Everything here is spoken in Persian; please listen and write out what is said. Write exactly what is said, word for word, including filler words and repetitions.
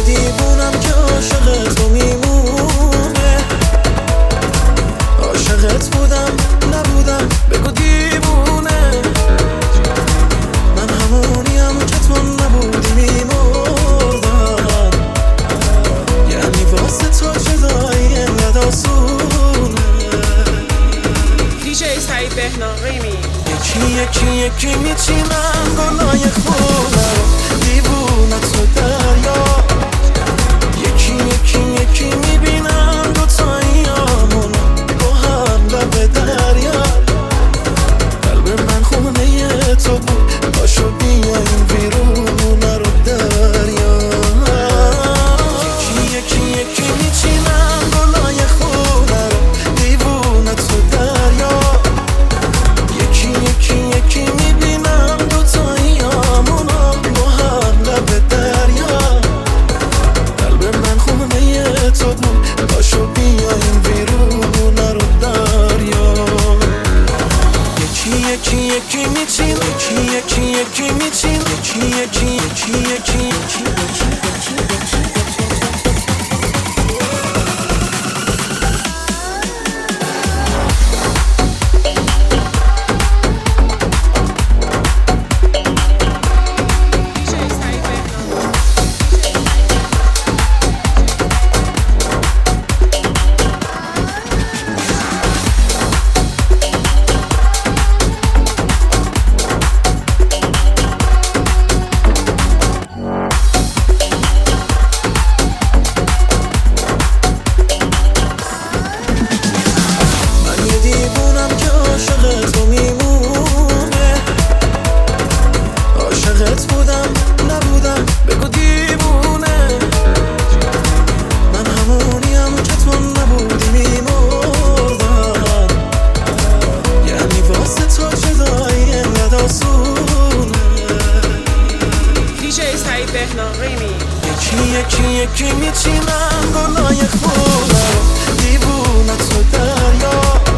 دیوونم که عاشق تو میمونه. عاشقت بودم نبودم بگو دیوونه. من همونیم که تو نبودی میمردم. یعنی واسه تو جدایی انقدر آسونه. دیجی سعید بهنام ریمی. یکی یکی یکی میچینم گلای خونه رو، دیوونت تو دریا. یکی یکی یکی میبینم دوتاییامون با هم لب دریا. قلب من خونه تو بود، باشو بیایم بیرون رو دریا. یکی یکی یکی میچینم گلای خونه رو، دیوونت تو دریا. یکی یکی یکی میبینم دوتاییامونو با هم لب دریا. قلب من خونه تو بود، باشو بیایم بیرون رو دریا. یکی یکی یکی میچین، یکی یکی یکی میچین، یکی یکی یکی یکی یکی یکی یکی میچینم گلای خونه رو، دیوونت تو دریا.